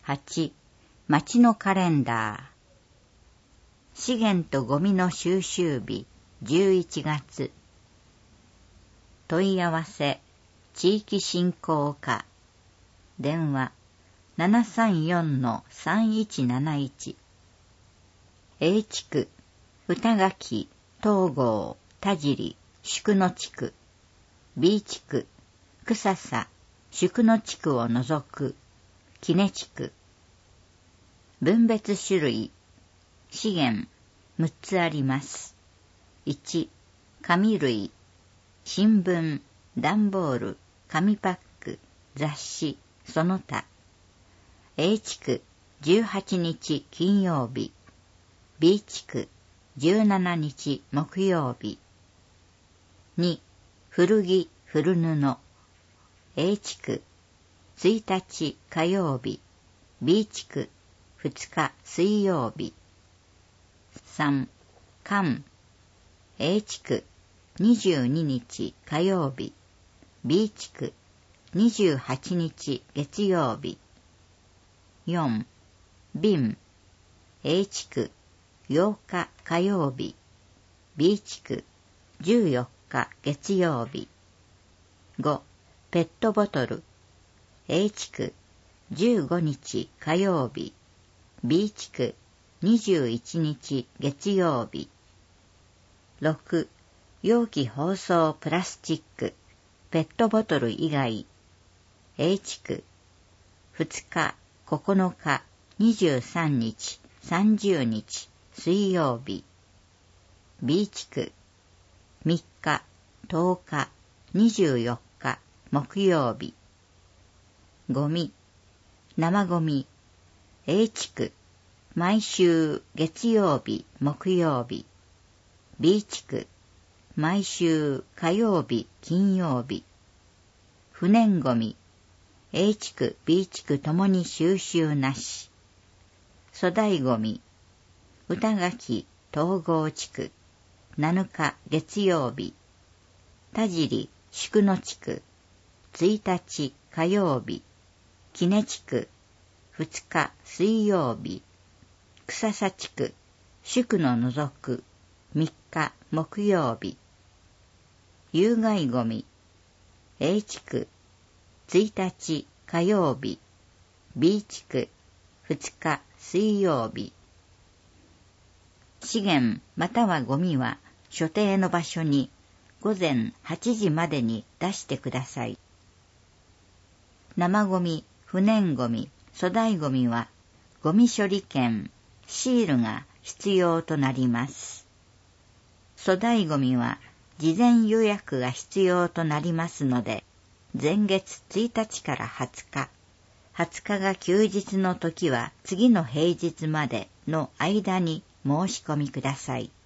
8、町のカレンダー。資源とゴミの収集日、11月。問い合わせ、地域振興課。電話、734-3171。A 地区、歌垣、東郷、田尻、宿野地区。B 地区、草佐、宿野地区を除く、杵地区。分別種類。資源、6つあります。1、紙類、新聞、段ボール、紙パック、雑誌、その他。A 地区、18日金曜日。B 地区、17日木曜日。2、古着、古布。A 地区、1日火曜日。B 地区、2日水曜日。3、缶。A 地区、22日火曜日。B 地区、28日月曜日。4、瓶。A 地区、8日火曜日。B 地区、14日月曜日。5、ペットボトル。A 地区、15日火曜日。B 地区、21日月曜日。6、容器包装プラスチック、ペットボトル以外。A 地区、2日、9日、23日、30日、水曜日。B 地区、3日、10日、24日、木曜日。ゴミ、生ゴミ。A 地区、毎週月曜日、木曜日。B 地区、毎週火曜日、金曜日。不燃ゴミ。A 地区、B 地区ともに収集なし。粗大ゴミ。歌垣、東郷地区。7日月曜日。田尻、宿野地区。1日火曜日。杵地区。2日水曜日。草佐地区、宿野除く、3日木曜日。有害ゴミ。A 地区、1日火曜日。B 地区、2日水曜日。資源またはゴミは所定の場所に午前8時までに出してください。生ゴミ、不燃ゴミ、粗大ゴミはゴミ処理券、シールが必要となります。粗大ゴミは事前予約が必要となりますので、前月1日から20日、20日が休日の時は次の平日までの間に申し込みください。